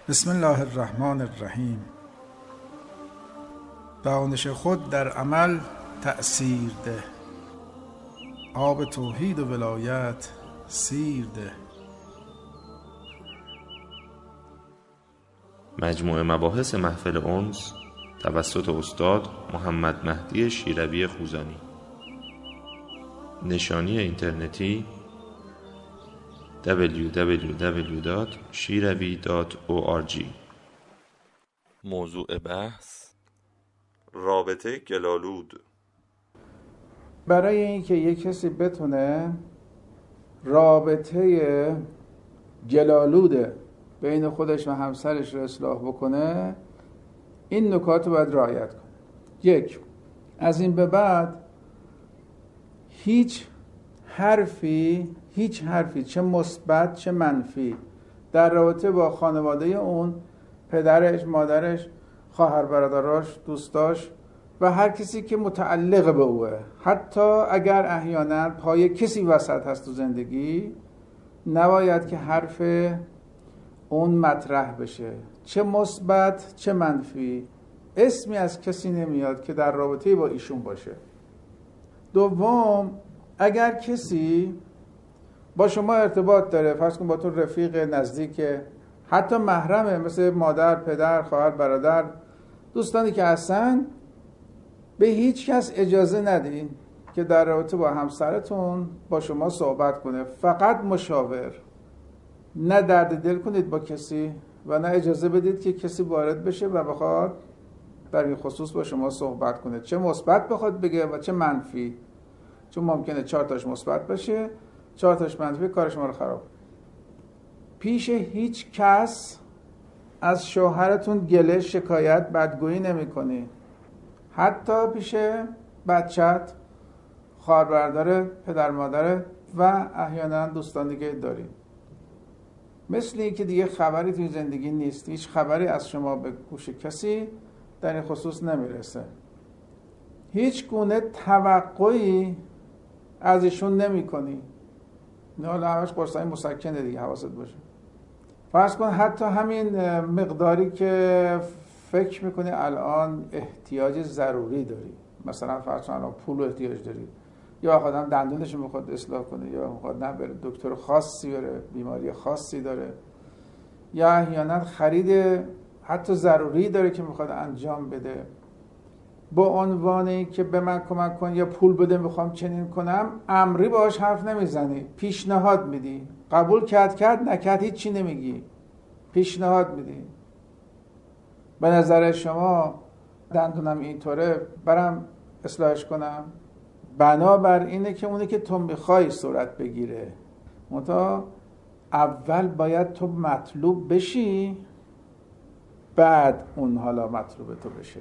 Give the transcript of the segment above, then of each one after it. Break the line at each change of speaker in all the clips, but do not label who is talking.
بسم الله الرحمن الرحیم. دانش خود در عمل تأثیر ده، آب توحید و ولایت سیر ده.
مجموعه مباحث محفل انس توسط استاد محمد مهدی شیروی خوزانی. نشانی اینترنتی www.shiravi.org.
موضوع بحث: رابطه گلالود.
برای اینکه یک کسی بتونه رابطه گلالود بین خودش و همسرش رو اصلاح بکنه، این نکات رو باید رعایت کنه. یک، از این به بعد هیچ حرفی چه مثبت چه منفی در رابطه با خانواده اون، پدرش، مادرش، خواهر برادراش، دوستاش و هر کسی که متعلق به اوه، حتی اگر احیانا پای کسی وسط هست تو زندگی، نباید که حرف اون مطرح بشه، چه مثبت چه منفی. اسمی از کسی نمیاد که در رابطه با ایشون باشه. دوم، اگر کسی با شما ارتباط داره، فرض کن با تو رفیق نزدیک، حتی محرمه، مثل مادر، پدر، خواهر، برادر، دوستانی که هستن، به هیچ کس اجازه ندین که در رابطه با همسرتون با شما صحبت کنه. فقط مشاور، نه درد دل کنید با کسی و نه اجازه بدید که کسی وارد بشه و بخواد در این خصوص با شما صحبت کنه، چه مثبت بخواد بگه و چه منفی، چون ممکنه 4 تاش مثبت باشه، 4 تاش منفی، کار شما رو خراب. پیش هیچ کس از شوهرتون گله، شکایت، بدگویی نمی‌کنی. حتی پیش بچت، خواهر برادر، پدر مادر و احیانا دوستان دیگه داری. مثل این که دیگه خبری توی زندگی نیست، هیچ خبری از شما به گوش کسی در این خصوص نمیرسه، هیچ گونه توقعی از ایشون نمی کنی. نه حالا همش قرصای مسکنه دیگه، حواست باشه. فرض کن حتی همین مقداری که فکر میکنی الان احتیاج ضروری داری، مثلا فرض کن الان پول احتیاج داری، یا آدم دندونش رو میخواد اصلاح کنه، یا میخواد نه بره دکتر خاصی بره، بیماری خاصی داره، یا احیانا خرید حتی ضروری داره که میخواد انجام بده، با عنوان این که به من کمک کن یا پول بده میخوام چنین کنم، امری باهاش حرف نمیزنی، پیشنهاد میدی. قبول کرد نکرد هیچی نمیگی، پیشنهاد میدی. به نظر شما دندونم اینطوره، برم اصلاحش کنم؟ بنابر اینه که اونی که تو میخوای صورت بگیره، منتها اول باید تو مطلوب بشی، بعد اون حالا مطلوب تو بشه.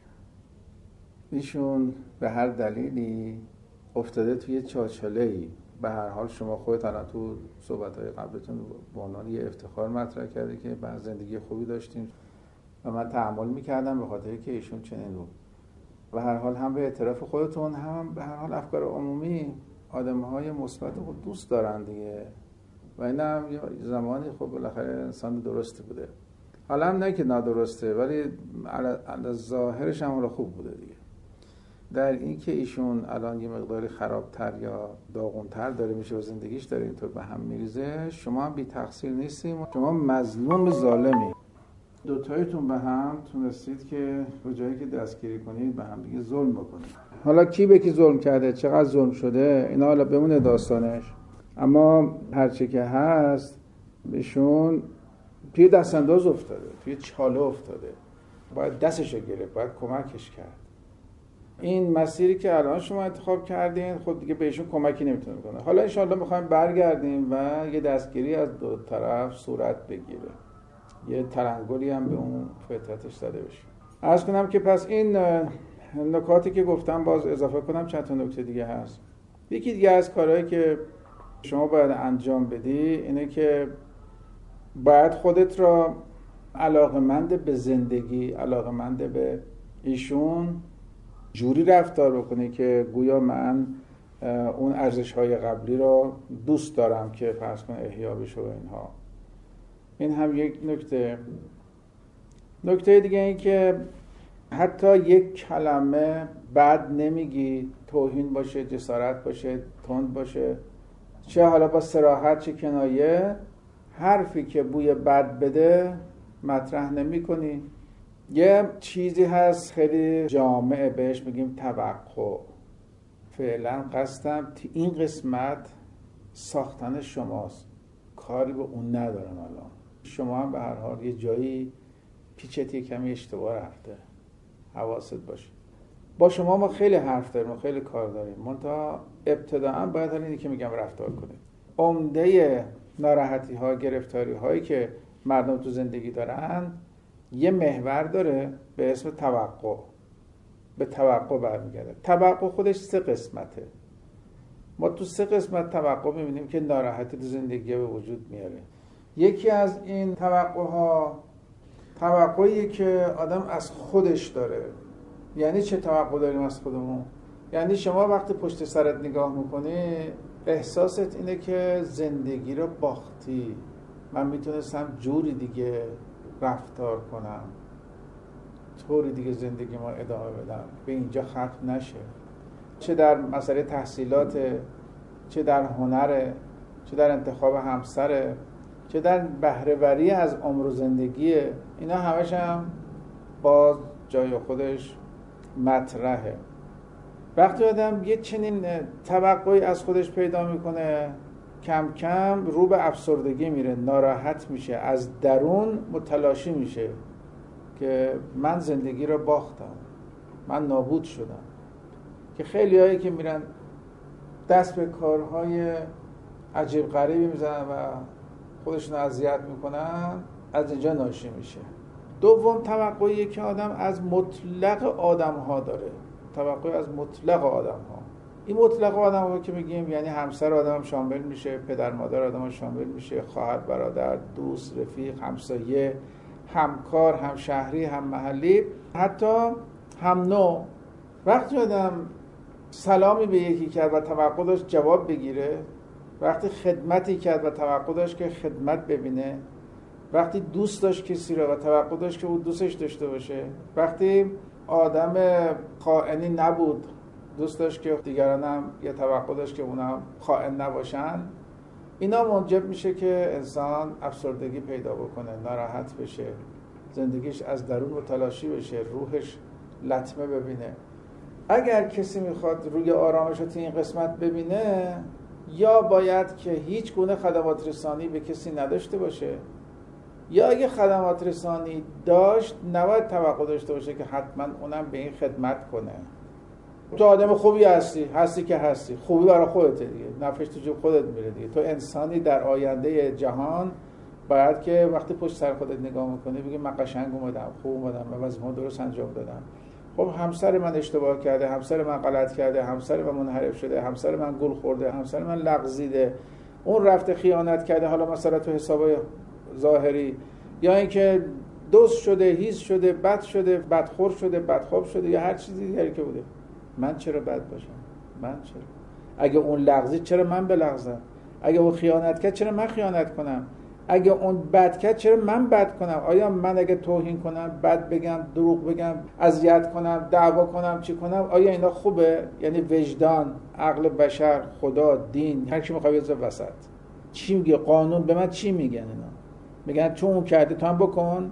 ایشون به هر دلیلی افتاده توی چاچاله‌ای. به هر حال شما خودت الان تو صحبت‌های قبلتون به عنوان یه افتخار مطرح کردی که بعد زندگی خوبی داشتین و من تحمل می‌کردم به خاطر که ایشون چنین بود. به هر حال هم به اعتراف خودتون، هم به هر حال افکار عمومی آدم‌های مثبت خود دوست دارن دیگه، و اینم یه زمانی خب بالاخره انسان درستی بوده. حالا هم نه که نادرسته، ولی علی ظاهرش هم خوب بوده دیگه. در این که ایشون الان یه مقداری خرابتر یا داغونتر داره میشه و زندگیش داره اینطور به هم میریزه، شما هم بی تقصیر نیستیم، شما مظلوم ظالمی. دوتایتون به هم تونستید که به جایی که دستگیری کنید به هم دیگه ظلم بکنید. حالا کی به کی ظلم کرده، چقدر ظلم شده، اینا حالا بمونه داستانش، اما هرچه که هست ایشون توی دستانداز افتاده، توی چاله افتاده، باید دستشو گرفت، باید کمکش کرد. این مسیری که الان شما انتخاب کردین خب دیگه بهشون کمکی نمیتونه کنه. حالا ان شاءالله میخوایم برگردیم و یه دستگیری از دو طرف صورت بگیره، یه تلنگری هم به اون فطرتش زده بشه. عرض کنم که پس این نکاتی که گفتم باز اضافه کنم، چند تا نکته دیگه هست. یکی دیگه از کارهایی که شما باید انجام بدی اینه که باید خودت را علاقمند به زندگی، علاقمند به ایشون جوری رفتار بکنی که گویا من اون ارزش‌های قبلی رو دوست دارم که فرض کن احیا بشه و اینها. این هم یک نکته دیگه این که حتی یک کلمه بد نمیگی، توهین باشه، جسارت باشه، تند باشه، چه حالا با صراحت چه کنایه، حرفی که بوی بد بده مطرح نمی کنی. یه چیزی هست خیلی جامعه بهش میگیم توقع. فعلا قصدم این قسمت ساختن شماست، کاری به اون ندارم. الان شما هم به هر حال یه جایی پیچتی کمی اشتباه رفته، حواست باشه. با شما ما خیلی حرف داریم و خیلی کار داریم، منتها ابتداءً باید اینی که میگم رفتار کنید. عمده ناراحتی ها، گرفتاری هایی که مردم تو زندگی دارن یه محور داره به اسم توقع. به توقع برمیگرده. توقع خودش 3 قسمته. ما تو 3 قسمت توقع میبینیم که ناراحتی تو زندگی به وجود میاره. یکی از این توقع ها توقعیه که آدم از خودش داره. یعنی چه توقع داریم از خودمون؟ یعنی شما وقتی پشت سرت نگاه میکنی احساست اینه که زندگی رو باختی، من میتونستم جوری دیگه رفتار کنم، طوری دیگه زندگی ما ادامه بدم، به اینجا ختم نشه. چه در مسئله تحصیلات، چه در هنر، چه در انتخاب همسر، چه در بهره‌وری از عمر و زندگی، اینا همش هم باز جای خودش مطرحه. وقتی آدم یه چنین توقعی از خودش پیدا میکنه کم کم رو به افسردگی میره، ناراحت میشه، از درون متلاشی میشه که من زندگی رو باختم، من نابود شدم. که خیلی هایی که میرن دست به کارهای عجیب غریبی میزنن و خودشون اذیت میکنن، از اینجا ناشی میشه. دوم توقعی که آدم از مطلق آدم ها داره، توقعی از مطلق آدم ها. این مطلق آدم ها که میگیم یعنی همسر آدم هم شامل میشه، پدر مادر آدم هم شامل میشه، خواهر برادر، دوست، رفیق، همسایه، همکار، همشهری، هم محلی، حتی هم نوع. وقتی آدم سلامی به یکی کرد و توقع داشت جواب بگیره، وقتی خدمتی کرد و توقع داشت که خدمت ببینه، وقتی دوست داشت کسی رو و توقع داشت که او دوستش داشته باشه، وقتی آدم خائنی نبود، دوست داشت که دیگران هم یه توقع داشت که اونم خائن نباشن، اینا موجب میشه که انسان افسردگی پیدا بکنه، ناراحت بشه، زندگیش از درون متلاشی بشه، روحش لطمه ببینه. اگر کسی میخواد روی آرامش رو تو این قسمت ببینه، یا باید که هیچ گونه خدمات رسانی به کسی نداشته باشه، یا اگه خدمات رسانی داشت نباید توقع داشته باشه که حتما اونم به این خدمت کنه. تو آدم خوبی هستی که هستی، خوبی برای خودته دیگه، نفعش تو جیب خودت میره دیگه. تو انسانی در آینده جهان باید که وقتی پشت سر خودت نگاه میکنی بگی من قشنگ اومدم، خوب اومدم، من وظیفه‌مو درست انجام دادم. خب همسر من اشتباه کرده، همسر من غلط کرده، همسر من منحرف شده، همسر من گول خورده، همسر من لغزیده، اون رفته خیانت کرده، حالا مثلا تو حسابای ظاهری، یا اینکه دزد شده، هیز شده، بد شده، بدخور شده، بدخواب شده، یا هر چیزی دیگری که بوده. من چرا بد باشم؟ من چرا؟ اگه اون لغزید چرا من بلغزم؟ اگه اون خیانت کرد چرا من خیانت کنم؟ اگه اون بد کرد چرا من بد کنم؟ آیا من اگه توهین کنم، بد بگم، دروغ بگم، اذیت کنم، دعوا کنم، چی کنم، آیا اینا خوبه؟ یعنی وجدان، عقل بشر، خدا، دین، هر کی میخواد بذاره وسط. چی میگه قانون؟ به من چی میگن اینا؟ میگن چون اون کرده تو هم بکن؟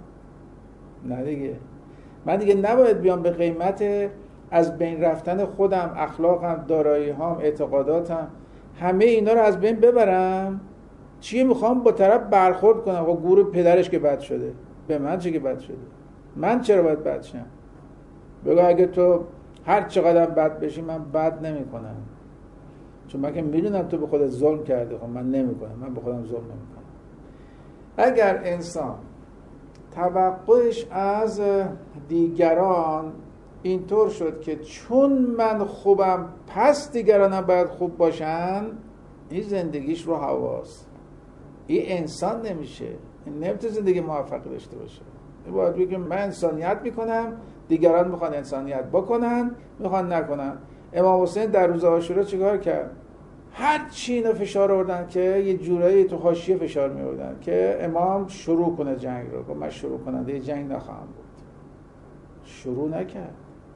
نه دیگه. من دیگه نباید بیام به قیمت از بین رفتن خودم، اخلاقم، دارایی‌هام، اعتقاداتم، همه اینا رو از بین ببرم. چیه میخوام با طرف برخورد کنم؟ با گور پدرش که بد شده، به من چه که بد شده؟ من چرا باید بد شم؟ بگو اگه تو هر چقدر بد بشی من بد نمی کنم، چون من که میدونم تو به خودت ظلم کردی. خب من نمی کنم، من به خودم ظلم نمی کنم. اگر انسان توقعش از دیگران اینطور شد که چون من خوبم پس دیگرانم باید خوب باشن، این زندگیش رو حواس، این انسان نمیشه، این نمیتونه زندگی موفقی داشته باشه. این باید بگه من انسانیت میکنم، دیگران میخوان انسانیت بکنن، میخوان نکنن. امام حسین در روز عاشورا چیکار کرد؟ هر چی اینا فشار آوردن که یه جورایی تو حاشیه فشار می آوردن که امام شروع کنه جنگ رو. گفت من شروع کننده جنگ نخواهم بود. شروع نکرد.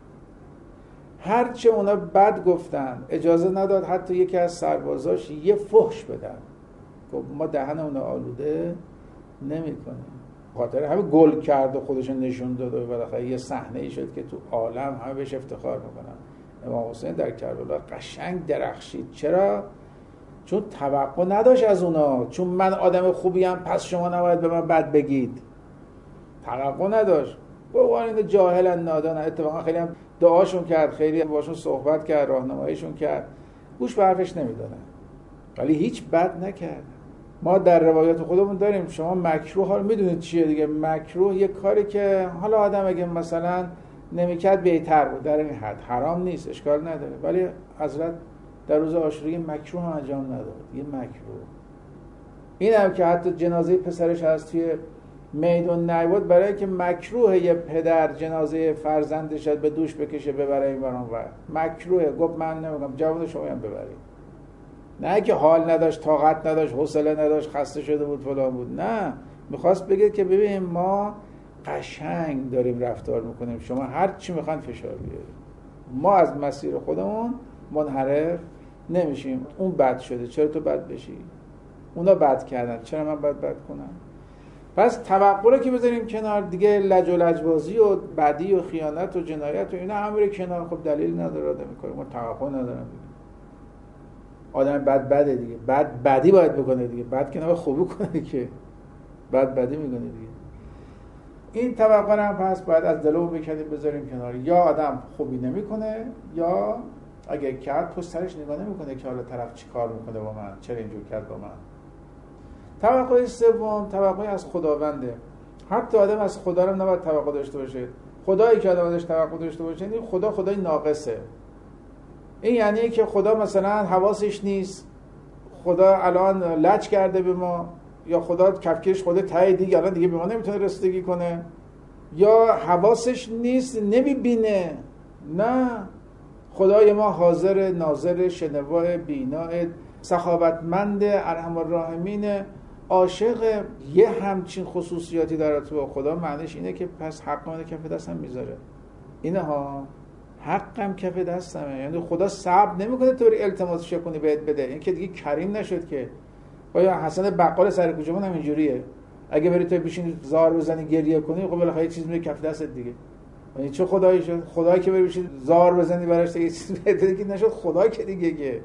هرچه اونا بد گفتن اجازه نداد حتی یکی از سربازاش یه فحش بدن. گفت ما دهن اونا آلوده نمی کنیم. خاطر همه گل کرد و خودشون نشون داد و بالاخره یه صحنه‌ای شد که تو عالم همه بهش افتخار میکنن. امام حسین در کربلا قشنگ درخشید. چرا؟ چون توقع نداشت از اونا، چون من آدم خوبیم پس شما نباید به من بد بگید. توقع نداشت. بابا این جاهلن نادانن. اتفاقا خیلی هم دعاشون کرد، خیلی باشون صحبت کرد، راهنماییشون کرد، گوش به حرفش نمیدادن، ولی هیچ بد نکرد. ما در روایات خودمون داریم. شما مکروه ها رو میدونید چیه دیگه؟ مکروه یه کاری که حالا آدم اگه مثلا نمیکرد بهتر بود، در این حد حرام نیست، اشکال نداره، ولی حضرت در روز عاشوری مکروه هم انجام نداد. یه مکروه این هم که حتی جنازه پسرش از توی میدون نیود، برای اینکه مکروه یه پدر جنازه فرزندش به دوش بکشه ببره این برام و مکروه. گفت من نمیگم جواب شما هم ببرید. نه که حال نداشت، طاقت نداشت، حوصله نداشت، خسته شده بود، فلان بود. نه، میخواست بگه که ببین ما قشنگ داریم رفتار میکنیم، شما هر چی میخواین فشار بیارید، ما از مسیر خودمون منحرف نمیشیم. اون بد شده، چرا تو بد بشی؟ اونا بد کردن، چرا من بد کنم؟ پس توقع رو که بذاریم کنار دیگه، لج و لجبازی و بدی و خیانت و جنایت و اینا همه رو کنار. خب دلیل نداره آدم میکنه، ما توقع ندارم دیگه. آدم بده دیگه، بدی باید بکنه دیگه، بد که نباید خوبی کنه که، بدی میکنه دیگه. این توقع رو هم پس باید از دلمون بکنیم بذاریم کنار. یا آدم خوبی نمیکنه، یا اگه کرد پشت سرش نگاه نمیکنه که حالا طرف چی کار میکنه با من، چرا اینجور کرد با من. توقع سوم توقع از خداونده. حتی آدم از خدا رو نباید توقع داشته باشه. خدایی که آدم ازش توقع داشته باشه این خدا خدای ناقصه. این یعنی که خدا مثلا حواسش نیست، خدا الان لج کرده به ما، یا خدا کفکش خدا ته دیگه الان دیگه به ما نمیتونه رسیدگی کنه، یا حواسش نیست نمیبینه. نه، خدای ما حاضر، ناظر، شنوا، بینا، سخاوتمند، ارحم الراحمین، عاشق. یه همچین خصوصیاتی داره تو با خدا، معنیش اینه که پس حق من کف دستم میذاره. اینها حقم کف دستمه. یعنی خدا صبر نمیکنه تو بری التماسش کنی بهت بده. این که دیگه کریم نشد که. یا حسن بقال سر کوچه من هم اینجوریه، اگه بری تو بشینی زار بزنی گریه کنی، خب بالاخره یه چیز میره کف دستت دیگه. یعنی چه خدایی شد؟ خدایی که بری بشینی زار بزنی براش یه چیز بده که نشد خدا که دیگه. که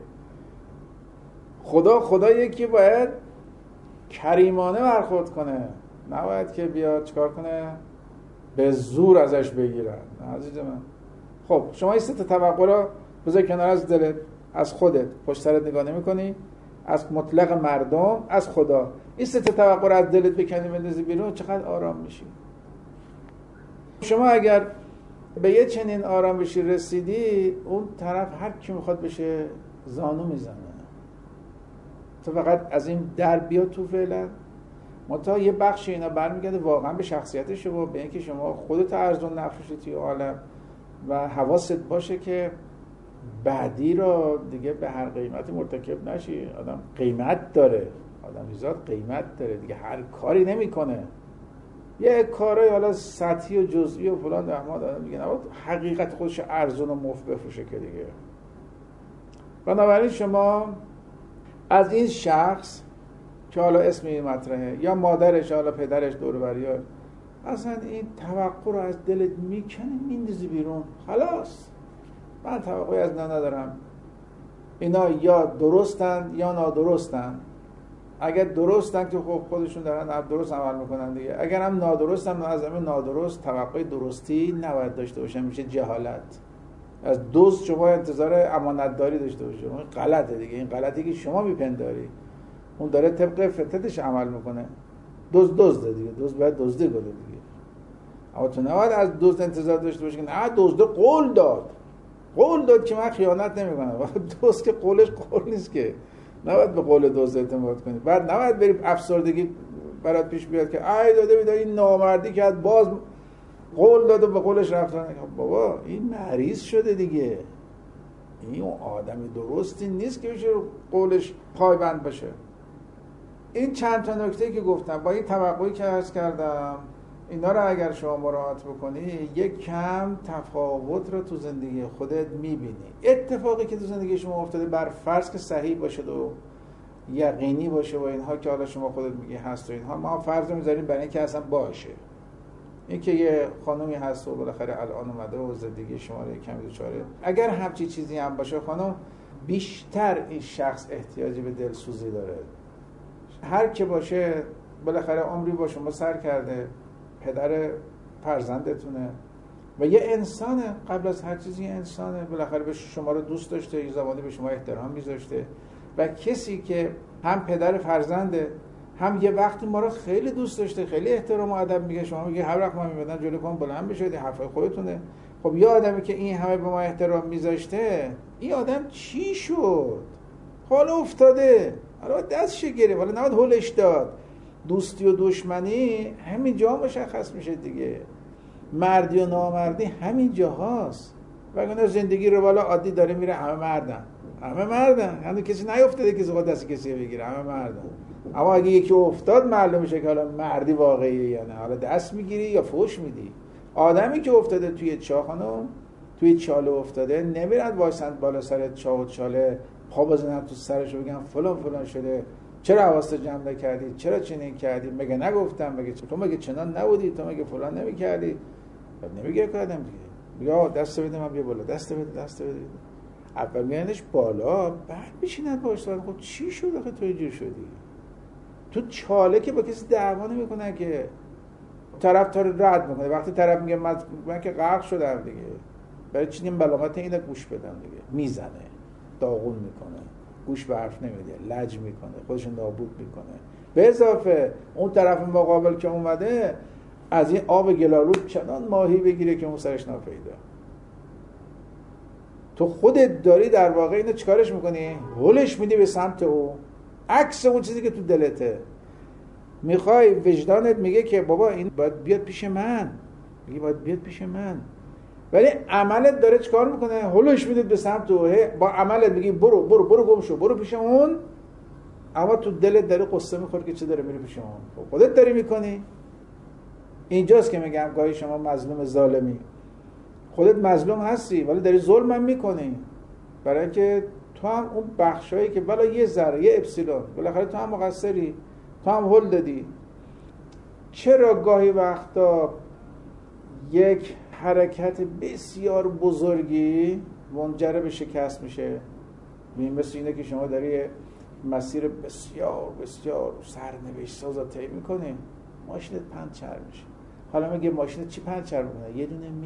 خداییه که باید کریمانه برخورد کنه، نباید که بیاد چیکار کنه به زور ازش بگیرن. نه عزیز من. خب شما این سه تا توقع رو بذار کنار، از دلت، از خودت، پشت سرت نگاه نمی‌کنی، از مطلق مردم، از خدا. این سه تا توقع رو از دلت بکنی بندازی بیرون، چقدر آرام میشی. شما اگر به یه چنین آرام بشی رسیدی، اون طرف هر کی میخواد بشه زانو میزنه. تو فقط از این در بیا تو فعلا. منتها یه بخش اینا برمیگرده واقعا به شخصیت شما، به اینکه شما خودت ارزون نفروشی توی عالم و حواست باشه که بعدی رو دیگه به هر قیمتی مرتکب نشی. آدم قیمت داره، آدم ذات قیمت داره دیگه، هر کاری نمیکنه. یه کارای حالا سطحی و جزئی و فلان احمد آدم میگه نباید حقیقت خودش ارزون و مفت بفروشه که دیگه. بنابراین شما از این شخص که حالا اسم این مطرحه، یا مادرش، حالا پدرش، دور و بریار، اصلا این توقع رو از دلت میکنی میندازی بیرون. خلاص من توقعی از اینا ندارم. اینا یا درستن یا نادرستن. اگر درستن که خب خودشون دارن درست عمل میکنن دیگه. اگر هم نادرستن، از همه نادرست توقع درستی نباید داشته باشن، میشه جهالت. از دزد شما انتظار امانتداری داشته باشه، اون غلطه دیگه. این غلطی که شما میپنداری، اون داره طبق فطرتش عمل میکنه. دزده دیگه، دزد باید دزدی کنه دیگه. اما تو نباید از دزد انتظار داشته باشی که نه دزد قول داد که من خیانت نمیکنم. دزد که قولش قول نیست که، نباید به قول دزد اعتماد کنی. بعد نباید بری افسردگی برات پیش بیاد که ای داده بیدار این نامردی که باز قول داد و به قولش رفتن. بابا این مریض شده دیگه، این آدمی درستی نیست که بشه قولش پایبند باشه. این چند تا نکته که گفتم با این توقعی که عرض کردم، اینا رو اگر شما مراعات بکنی یک کم تفاوت رو تو زندگی خودت میبینی. اتفاقی که تو زندگی شما افتاده بر فرض که صحیح باشه و یقینی باشه و اینها که حالا شما خودت میگی هست و اینها، ما فرض رو میذاریم برای اینکه اصلا باشه. این که یه خانومی هست و بالاخره الان اومده و زندگی شما رو کمی دوچاره، اگر همچی چیزی هم باشه خانم، بیشتر این شخص احتیاجی به دلسوزی داره. هر که باشه بالاخره عمری با شما سر کرده، پدر فرزندتونه و یه انسانه، قبل از هر چیزی یه انسانه، بالاخره به شما رو دوست داشته، یه زمانی به شما احترام میذاشته و کسی که هم پدر فرزنده هم یه وقتی ما رو خیلی دوست داشته، خیلی احترام و ادب میگه، شما میگه هر وقت ما میبینم جلوی پام بلند بشه، این حرفای خودتونه. خب یه آدمی که این همه به ما احترام میذاشته، این آدم چی شد؟ حالا افتاده، حالا دستش گرفت، حالا نباید هولش داد. دوستی و دشمنی همین جا مشخص میشه دیگه، مردی و نامردی همین جاهاست. وگرنه زندگی رو بالا عادی داره میره، همه مردن، هنوز کسی نیافتاده که زغال دست کسی بگیره، همه مردن. اما اگه یکی افتاد معلوم میشه که حالا مردی واقعیه یا نه، حالا دست میگیری یا فوش میدی. آدمی که افتاده توی چاه خانم، توی چاله افتاده، نمیرن وایسن بالا سر چاه و چاله پا بزنن تو سرش و بگن فلان فلان شده، چرا حواست جمع نکردی، چرا چنین کردی، مگه نگفتم، مگه تو مگه چنان نبودی، تو مگه فلان نمیکردی. نمیگه که آدم دیگه بیا دست بده من، بیا بالا، دست بده. اول میانش بالا، بعد میشینن باش صحبت. خب چی شد آخه تو اینجور شدی؟ تو چاله که با کسی دعوا نمیکنن که، طرف تا رد میکنه. وقتی طرف میگه من که غرق شدم دیگه، برای چی این بلاغت اینو گوش بدم دیگه، میزنه، داغون میکنه، گوش به حرف نمیده، لج میکنه، خودش نابود میکنه. به اضافه اون طرف مقابل که اومده از این آب گلالود چنان ماهی بگیره که اون سرش ناپیدا. تو خودت داری در واقع اینو چیکارش میکنی؟ هولش میدی به سمت او، عکس اون چیزی که تو دلته. میخوای وجدانت میگه که بابا این باید بیاد پیش من، میگه باید بیاد پیش من، ولی عملت داره چیکار میکنه؟ هولش میدید به سمت او. با عملت میگی برو گم شو، برو پیش اون، اما تو دلت داره قصه میخوره که چه داره میره پیش اون. خودت داری میکنی. اینجاست که میگم گاهی شما مظلوم ظالمی، خودت مظلوم هستی ولی داری ظلمم میکنی، برای اینکه تو هم اون بخشایی که بالا یه ذره، یه اپسیلون، بالاخره تو هم مقصری، تو هم هول دادی. چرا گاهی وقتا یک حرکت بسیار بزرگی منجر به شکست میشه؟ مثل اینه که شما داری مسیر بسیار بسیار سرنوشت ساز طی میکنی، ماشینت پنچر میشه. حالا میگه ماشینت چی پنچر میکنه؟ یه دونه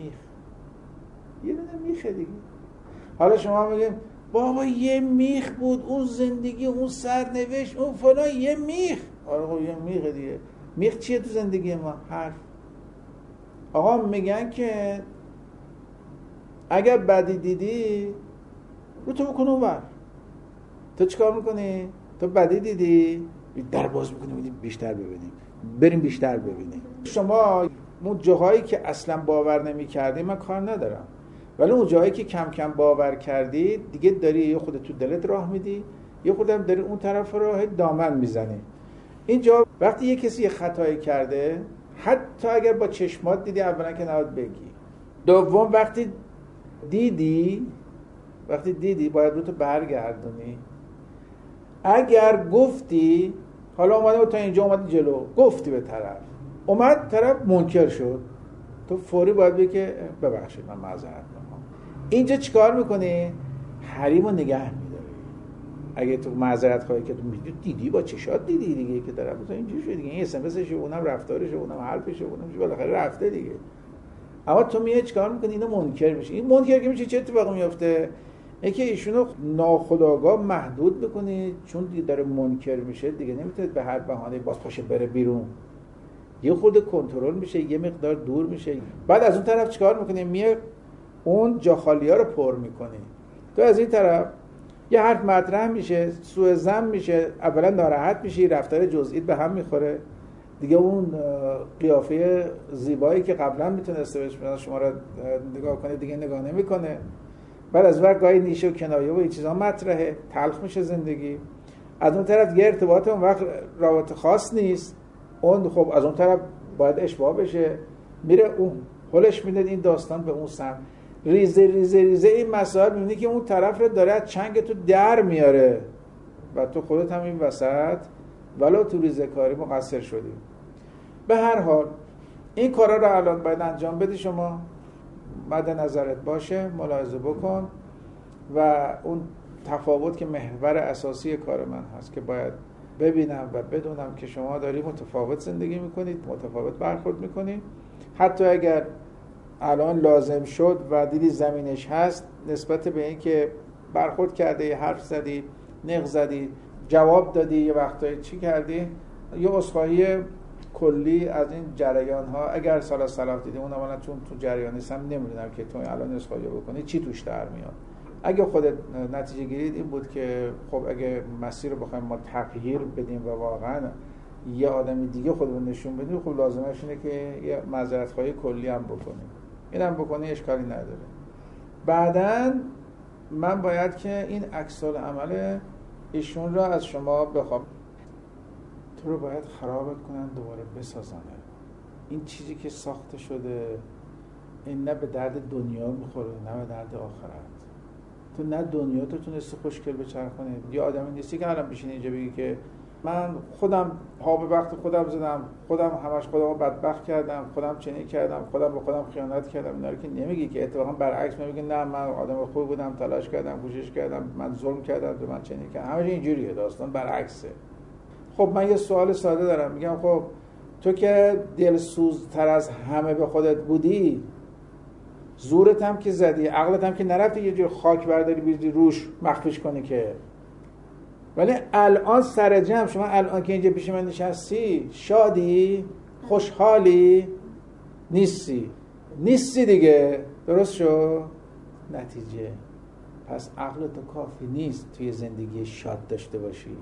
میخه دیگه. حالا شما میگیم بابا یه میخ بود، اون زندگی، اون سرنوشت، اون فلان، یه میخ. آره یه میخه دیگه. میخ چیه تو زندگی ما؟ حرف. آقا میگن که اگر بدی دیدی رو تو بکن اونور. تو چیکار میکنی؟ تو بدی دیدی در باز میکنی، میدیم بیشتر ببینیم، بریم بیشتر ببینیم. شما اون جاهایی که اصلا باور نمی کردی من کار ندارم، ولی اون جاهایی که کم کم باور کردی دیگه داری یه خودت تو دلت راه میدی، یه خودت داری اون طرف راه دامن میزنی. اینجا وقتی یه کسی یه خطایی کرده، حتی اگر با چشمات دیدی، اولا که نباید بگی. دوم وقتی دیدی باید رو تو برگردونی. اگر گفتی، حالا اومده تا اینجا، اومدی جلو، گفتی به طرف منکر شد، تو فوری باید بگی که ببخشید من معذرت میخوام. اینجا چیکار میکنی؟ حریمو نگه میداری. اگه تو معذرت خواهی که تو دیدی با چشات دیدی دیگه که طرف تو اینجوری شد دیگه، این اس ام اسشه، اونم رفتارشه، اونم حرفشه، اونم بالاخره رفته دیگه. اما تو میای چیکار میکنی؟ اینو منکر میشی. این منکر که میشه چه اتفاقی میفته؟ اینکه ایشونو ناخودآگاه محدود بکنی، چون دیگه داره منکر میشه دیگه نمیتونه به هر بهانه‌ای باز پاشه بره بیرون. یه خورده کنترل میشه، یه مقدار دور میشه. بعد از اون طرف چیکار میکنی؟ میای اون جا خالی‌ها رو پر میکنی. تو از این طرف یه حرف مطرح میشه، سوء ظن میشه، اولا ناراحت میشی، رفتار جزئیت به هم میخوره دیگه. اون قیافه زیبایی که قبلا میتونسته شما رو نگاه کنه دیگه نگاه نمیکنه. بعد از وقت گاهی نیشه و کنایه و این چیزا مطرحه، تلخ میشه زندگی. از اون طرف یه ارتباط اون وقت رابطه خاص نیست، اون خب از اون طرف باید اشباع بشه، میره اون حلش میده این داستان به اون سمت. ریزه این مسائل میبینی که اون طرف رو داره از چنگ تو در میاره و تو خودت هم این وسط ولو تو ریزه کاری مقصر شدی. به هر حال این کارا رو الان باید انجام بدی، شما مد نظرت باشه، ملاحظه بکن و اون تفاوت که محور اساسی کار من هست که باید ببینم و بدونم که شما داری متفاوت زندگی میکنید، متفاوت برخورد میکنید. حتی اگر الان لازم شد و دیدی زمینش هست نسبت به این که برخورد کرده، حرف زدی، نق زدی، جواب دادی، یه وقتایی چی کردی، یه عذرخواهی کلی از این جریان ها اگر سال صلاح دیدی، اون اولا چون تو جریان نیستم نمیدونم که تو الان عذرخواهی بکنی چی توش در میاد. اگه خودت نتیجه گیرید این بود که خب اگه مسیر رو بخوایم ما تغییر بدیم و واقعا یه آدمی دیگه خودمون نشون بدیم، خب لازمش اینه که یه معذرت خواهی کلی هم بکنیم. اینم بکنی اشکالی نداره. بعداً من باید که این عکس‌العمل ایشون را از شما بخوام. تو رو باید خرابت کنن دوباره بسازنه. این چیزی که ساخته شده این نه به درد دنیا میخوره نه به درد آخرت. تو نه دنیا تو تونستی خوشگل بچرخونی. یه آدمی نیستی که الان بشینی اینجا بگی که من خودم پا به وقت خودم زدم، خودم همش خودم رو بدبخت کردم، خودم چنین کردم، خودم به خودم خیانت کردم. اینا رو که نمیگی، که اتفاقا برعکس میگی نه من آدم خوب بودم، تلاش کردم، کوشش کردم، من ظلم کردم، به من چنین کردم. همش اینجوریه، داستان برعکسه. خب من یه سوال ساده دارم، میگم خب تو که دلسوزتر از همه به خودت بودی، زورت هم که زدی، عقلت هم که نرفتی یه جور خاک برداری بیاری روش مخفیش کنی که، ولی الان سر جمع شما الان که اینجا پیش من نشستی شادی؟ خوشحالی؟ نیستی دیگه، درست شو؟ نتیجه پس عقل تو کافی نیست توی زندگی شاد داشته باشی.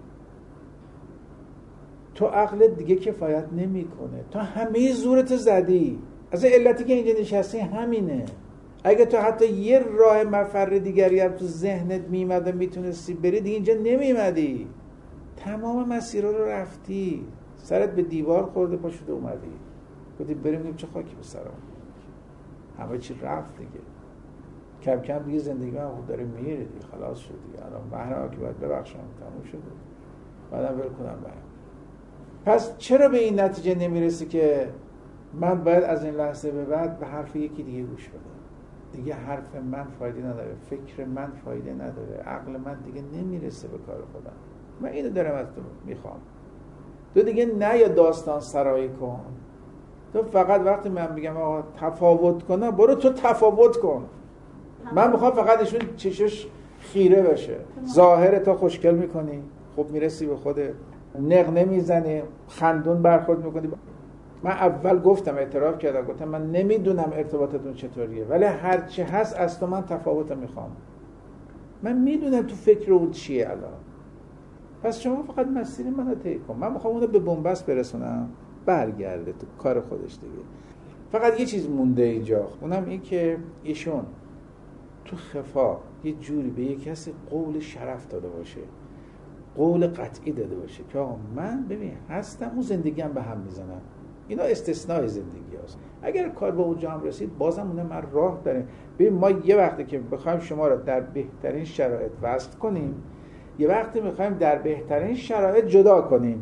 تو عقلت دیگه کفایت نمیکنه، تو همه زورت زدی. از علتی که اینجا نشستی همینه. اگه تو حتی یه راه مفر دیگری هم تو ذهنت میمد و میتونستی بری، دیگه اینجا نمیمدی. تمام مسیرها رو رفتی، سرت به دیوار خورده، پاشده اومدی گفتی بریم چه خاکی به سرم. همه چی رفت دیگه. کم کم دیگه زندگی من خود داره میره دیگه، خلاص شد دیگه. الان بهرام که باید ببخشم تموم شده، بعدم ول کنم برم. پس چرا به این نتیجه نمیرسی که من باید از این لحظه به بعد به حرف یکی دیگه گوش بدم؟ دیگه حرف من فایده نداره، فکر من فایده نداره، عقل من دیگه نمیرسه به کار خودم. من اینو دارم از تو میخوام. تو دیگه نه یا داستان سرایی کن. تو فقط وقتی من میگم آقا تفاوت کن، برو تو تفاوت کن. من میخوام فقط ایشون چشش خیره بشه. ظاهر تو خوشگل میکنی، خب میرسی به خودت، نق نمیزنی، خندون برخورد میکنی. من اول گفتم، اعتراف کردم، گفتم من نمیدونم ارتباطتون چطوریه، ولی هر چه هست از تو من تفاوت میخوام. من میدونم تو فکر اون چیه الان. پس شما فقط مسیر منو طی کن. من میخوام اونو به بنبست برسونم، برگرده تو کار خودش دیگه. فقط یه چیز مونده اینجا، اونم این که ایشون تو خفا یه جوری به یک کسی قول شرف داده باشه، قول قطعی داده باشه که آقا من ببین هستم، اون زندگی هم به هم میزنم. اینا استثناء زندگی هست. اگر کار به اونجا هم رسید بازم اونه من راه داریم. ببین ما یه وقتی که بخوایم شما رو در بهترین شرایط وصل کنیم، یه وقتی میخوایم در بهترین شرایط جدا کنیم.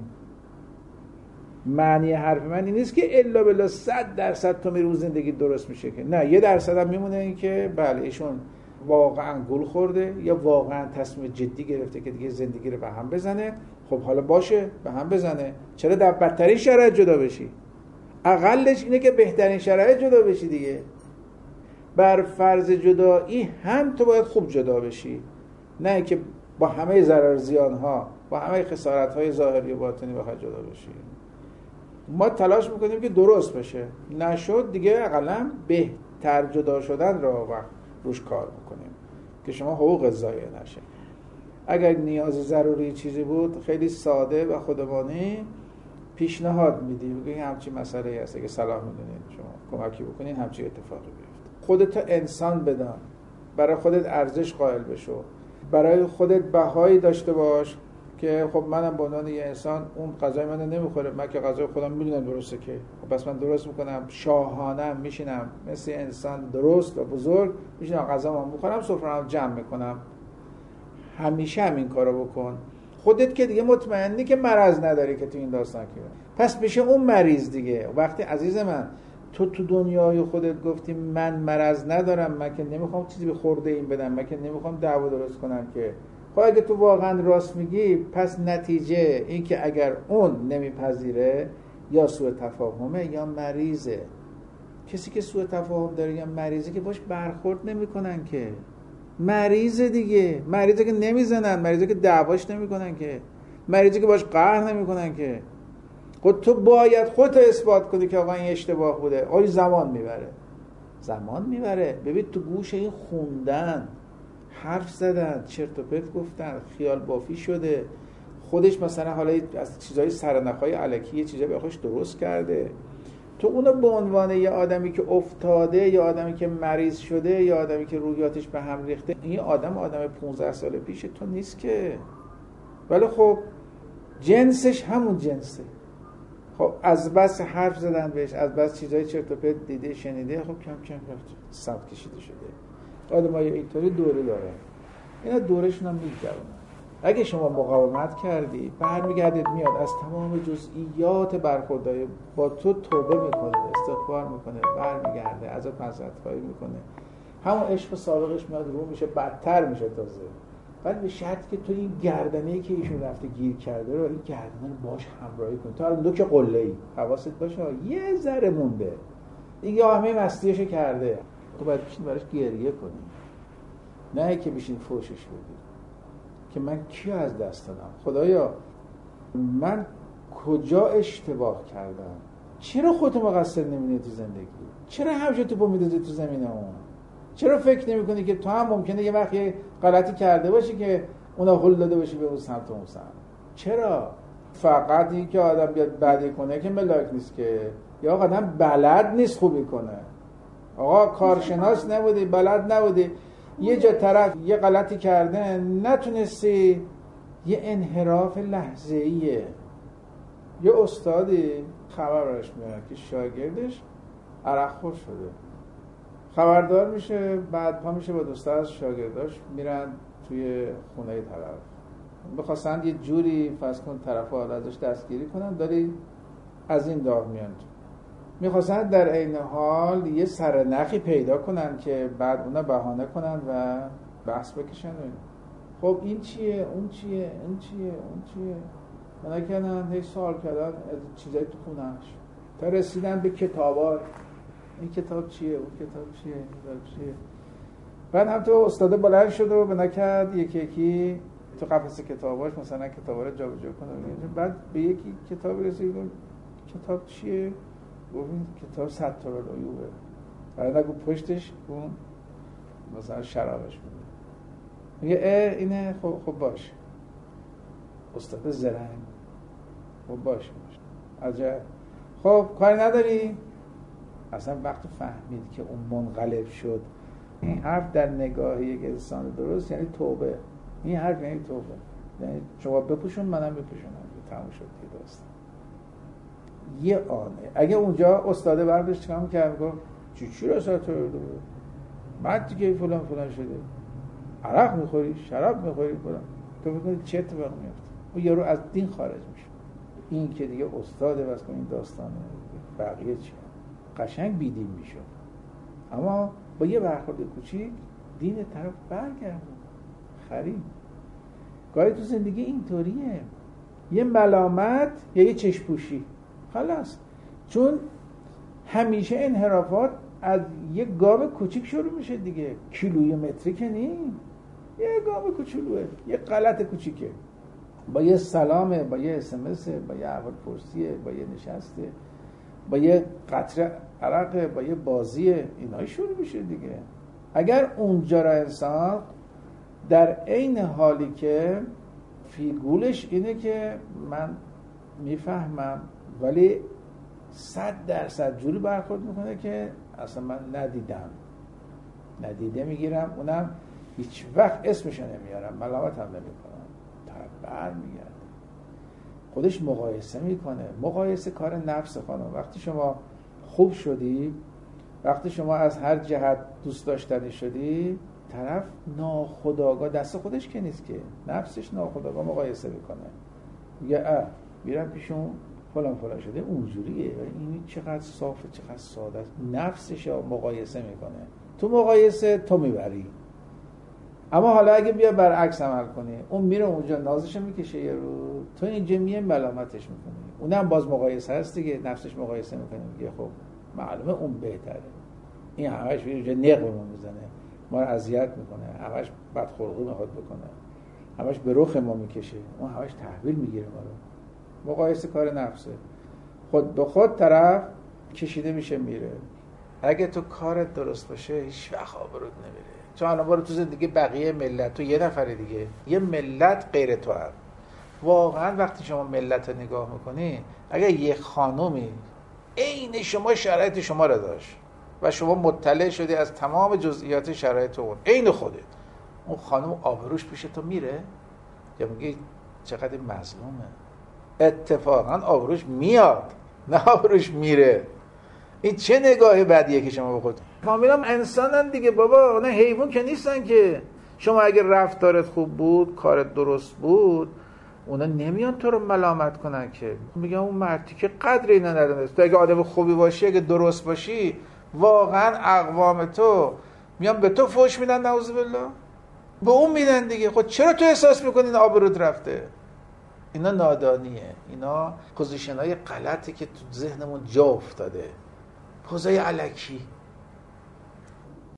معنی حرف من این نیست که الا بالله 100% تو میری اون زندگی درست میشه، که نه، 1% هم میمونه این که بله ایشون واقعا گل خورده یا واقعا تصمیم جدی گرفته که دیگه زندگی رو به هم بزنه. خب حالا باشه به هم بزنه، چرا در بدترین شرایط جدا بشی؟ اقلش اینه که بهترین شرایط جدا بشی دیگه. بر فرض جدایی هم تو باید خوب جدا بشی، نه که با همه ضرر زیانها، با همه خسارت‌های ظاهری و باطنی بخواد جدا بشی. ما تلاش میکنیم که درست بشه، نشد دیگه اقلا بهتر جدا شدن را وقت روش کار میکنیم که شما حقوق ضایع نشه. اگر نیاز ضروری چیزی بود خیلی ساده و خودمانی پیشنهاد میدی، بگی همچین مسئله هست، اگه صلاح میدونید شما کمکی بکنین همچین اتفاقی بیفته. خودت انسان بدان، برای خودت ارزش قائل بشو، برای خودت بهایی داشته باش که خب منم به عنوان یه انسان اون غذای منو نمیخوره، من که غذای خودم میدونم درسته که خب بس من درست میکنم، شاهانه میشینم مثل انسان درست و بزرگ میشینم غذامو میخورم، سفره‌مو جمع میکنم. همیشه همین کارو بکن. خودت که دیگه مطمئنی که مرض نداری که تو این داستان که پس بشه اون مریض دیگه. وقتی عزیز من تو دنیای خودت گفتی من مرض ندارم، من که نمیخوام چیزی به خورده این بدم، من که نمیخوام دعوا درست کنم، که خب اگه تو واقعا راست میگی پس نتیجه این که اگر اون نمیپذیره یا سوء تفاهمه یا مریضه. کسی که سوء تفاهم داره یا مریضه که باش برخورد نمیکنن، که مریضه دیگه، مریضه که نمیزنن، مریضه که دعواش نمیکنن، که مریضه که باش قهر نمیکنن، که خود تو باید خودت اثبات کنی که آقا این اشتباه بوده. آقا زمان میبره. ببین تو گوش این خوندن، حرف زدن، چرت و پرت گفتن، خیال بافی شده، خودش مثلا حالا از چیزای سرنخهای الکی چیزایی به خودش درست کرده، تو اونو به عنوان یه آدمی که افتاده یا آدمی که مریض شده یا آدمی که روحیاتش به هم ریخته، این آدم 15 سال پیش تو نیست که. ولی خب جنسش همون جنسه. خب از بس حرف زدن بهش، از بس چیزای چرت و پرت دیده شنیده، خب کم کم سمت کشیده شده. آدمای اینطوری دوره داره، اینا دورشون هم میگذرونن. اگه شما مقاومت کردی برمیگردید میاد از تمام جزئیات برخوردهای با تو توبه میکنه، استغفار میکنه، برمیگرده ازت معذرت‌خواهی میکنه، همون عشق سابقش میاد رو میشه، بدتر میشه تازه. ولی به شرطی که تو این گردنه‌ای که ایشون رفته گیر کرده رو این گردنه رو باش همراهی کنی. تو الان دو که قله‌ای، حواست باشه یه ذره مونده دیگه، همه مستیشو کرده، تو باید بشین براش گریه کنی، نه که بشین فوشش بدی که من کیو از دست دادم، خدایا من کجا اشتباه کردم، چرا خودت مقصر نمی‌بینی تو زندگی، چرا همیشه تو می‌دازی تو زمین اون، چرا فکر نمی‌کنی که تو هم ممکنه یه وقت یه غلطی کرده باشی که اونا هل داده باشی به اون سمت اون سمت. چرا فقط این که آدم بیاد بدی کنه که ملاک نیست که، یا آدم بلد نیست خوبی کنه. آقا کارشناس نبودی، بلد نبودی، یه جا طرف یه غلطی کرده نتونستی، یه انحراف لحظه‌ایه. یه استادی خبر براش میاد که شاگردش عرقخور شده، خبردار میشه، بعد پا میشه با دوستا از شاگرداش میرن توی خونه طرف، بخواستن یه جوری فرض کن طرفا ازش دستگیری کنن، داری از این داغ میان، میخواستن در عین حال یه سرنخی پیدا کنن که بعد اونا بهانه کنن و بحث بکشن. خب این چیه، اون چیه، این چیه، اون چیه، اونا کردن هی سوال کردن از چیزای تو خونه‌اش تا رسیدن به کتابا، این کتاب چیه، اون کتاب چیه، این کتاب چیه. بعد هم تو استاد بلند شد و بنا کرد یکی یکی تو قفسه کتاباش مثلا کتابا رو جابجا کنه. بعد به یکی کتاب رسید، کتاب چیه؟ گفتیم کتاب ستار العیوبه. بعد نگو پشتش اون مثلا شرابش بود. میگه اینه، خب باشه. استاد زرنگ. خب باشه. عجب. خب کاری نداری؟ اصلا وقتی فهمید که اون منقلب شد، این حرف در نگاه یک انسان درست یعنی توبه. این حرف یعنی توبه. یعنی شما بپوشون منم بپوشونم. تموم شد دیگه داستان. یه آنه اگه اونجا استاده برداشت چیکار می‌کرد؟ گفت چی را سر تو رو بعد دیگه فلان شده، عرق می‌خوری، شراب می‌خوری، فلان. تو ببین چه اتفاقی میفته. اون یارو از دین خارج میشه. این که دیگه استاده واسه این داستانه، بقیه چی؟ قشنگ بیدین میشه. اما با یه برخورد کوچیک دین طرف برگردون. خرید. گاهی تو زندگی اینطوریه. یه ملامت یا یه چشم‌پوشی. خلاص. چون همیشه انحرافات از یه گام کوچیک شروع میشه دیگه. کیلومتری که نیست. یه گام کوچولوئه. یه غلط کوچیکه. با یه سلامه، با یه SMS، با یه احوال پرسیه، با یه نشسته، با یه قطره عرقه، با یه بازیه، اینایی شروع میشه دیگه. اگر اونجا را انسان در عین حالی که فیگولش اینه که من میفهمم ولی 100% جوری برخورد میکنه که اصلا من ندیدم، ندیده میگیرم، اونم هیچ وقت اسمشو نمیارم، ملامت هم نمیکنم، طرف میگرده خودش مقایسه میکنه. مقایسه کار نفس خانم. وقتی شما خوب شدی، وقتی شما از هر جهت دوست داشتنی شدی، طرف ناخودآگاه، دست خودش که نیست که، نفسش ناخودآگاه مقایسه میکنه، میگه میرم پیش اون فلان شده اونجوریه، این چقدر صافه، چقدر ساده است. نفسش مقایسه میکنه، تو مقایسه تو میبری. اما حالا اگه بیا برعکس عمل کنی، اون میره اونجا نازشو میکشه یه رو، تو اینجا میای ملامتش میکنی، اونم باز مقایسه هست دیگه، نفسش مقایسه میکنه، میگه خب معلومه اون بهتره، این همش میره اونجا نق بهمون میزنه، ما رو اذیت میکنه، همش بدخلقی میخواد بکنه، همش به رخ ما میکشه، اون همش تحویل میگیره ما رو. مقایسه کار نفسه. خود به خود طرف کشیده میشه میره. اگه تو کارت درست باشه هیچ وقت آبروت نمیره. چون الان برو تو زندگی بقیه ملت، تو یه نفر دیگه، یه ملت غیر تو هم. واقعا وقتی شما ملت رو نگاه میکنی، اگه یه خانومی عین شما شرایط شما رو داشت و شما مطلع شدی از تمام جزئیات شرایط اون، عین خودت، اون خانم آبروش پیش تو میره یا میگی چقدر مظلومه؟ اتفاقا آبروش میاد، نه آبروش میره. این چه نگاه بدیه که شما به خود فامیلام انسانن دیگه بابا، اون حیوان که نیستن که. شما اگه رفتارت خوب بود، کارت درست بود، اونا نمیان تو رو ملامت کنن که، میگن اون مردی که قدر اینا ندونست. تو اگه آدم خوبی باشی، اگه درست باشی، واقعا اقوام تو میان به تو فحش میدن، نعوذ بالله، به اون میدن دیگه. خود چرا تو احساس میکنی این آبروت رفته؟ اینا نادانیه، اینا پوزیشن‌های غلطی که تو ذهنمون جا افتاده، پوزای الکی.